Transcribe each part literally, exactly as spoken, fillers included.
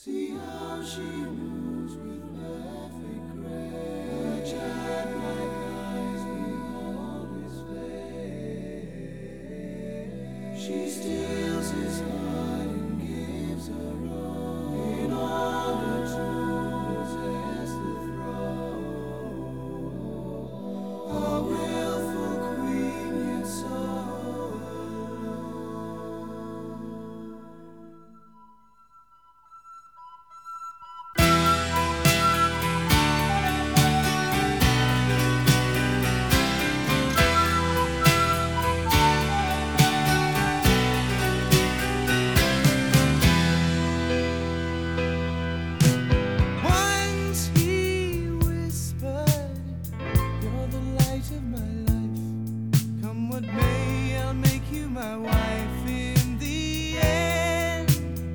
See how she moves with perfect grace. Her childlike eyes behold his face. She steals his heart and gives her all in order to possess the throne. A willful queen, yet so my wife in the end.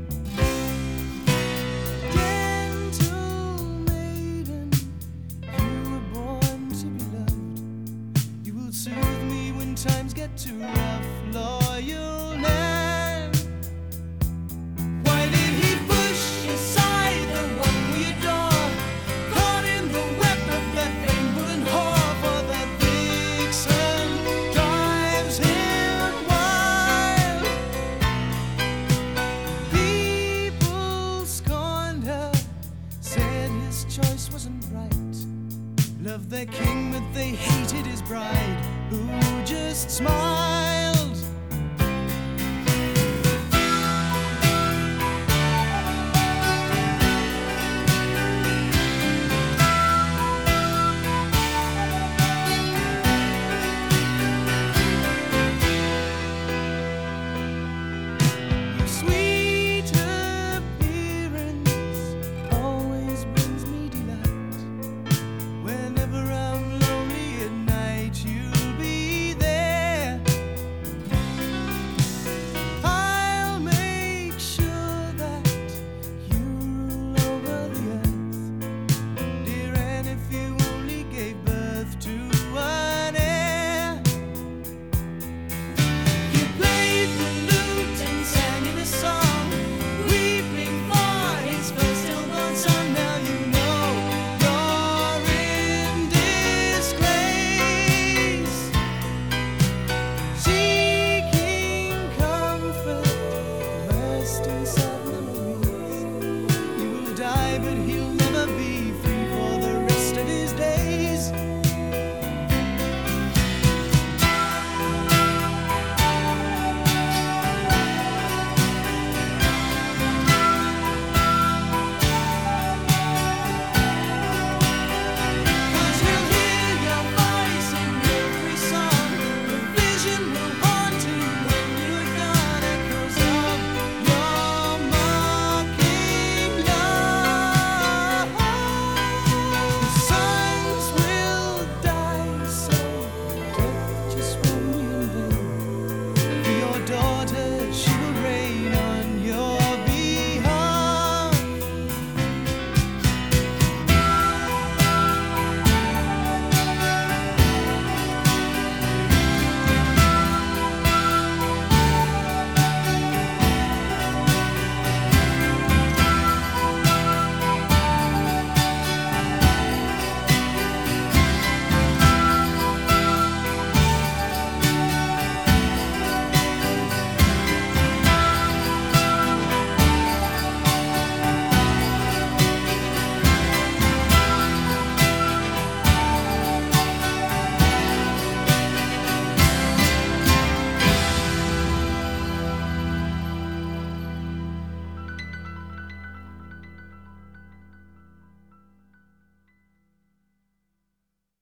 Gentle maiden, you were born to be loved. You will soothe me when times get too rough. Loyal land. Why did he push aside the one we adore? Caught in the web of that rainbow and whore, for that vixen drives him. Choice wasn't right. Loved their king, but they hated his bride, who just smiled.